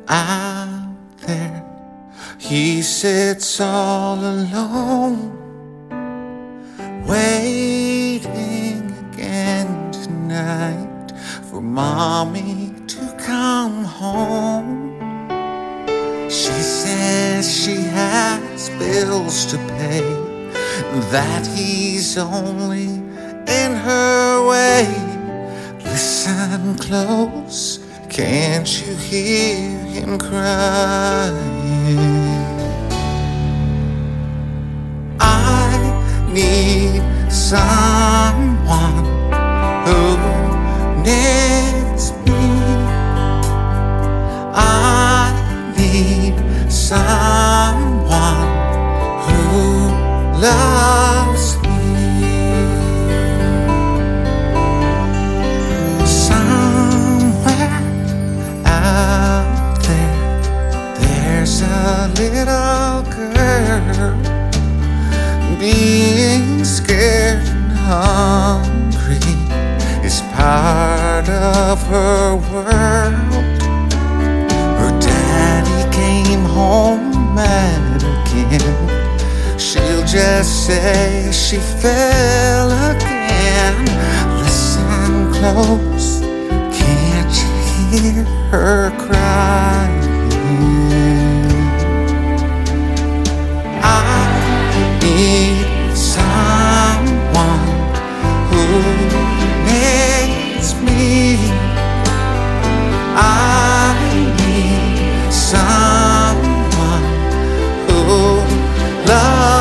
out there, he sits all alone, waiting again tonight for mommy to come home. She says she has bills to pay, that he's only in her way. Listen close, can't you hear him crying? I need someone who needs me. I need someone who loves me. Somewhere out there, there's a little girl being scared and hungry is part of her world. Her daddy came home mad again. She'll just say she fell again. Listen close, can't you hear her crying? Need someone who needs me. I need someone who loves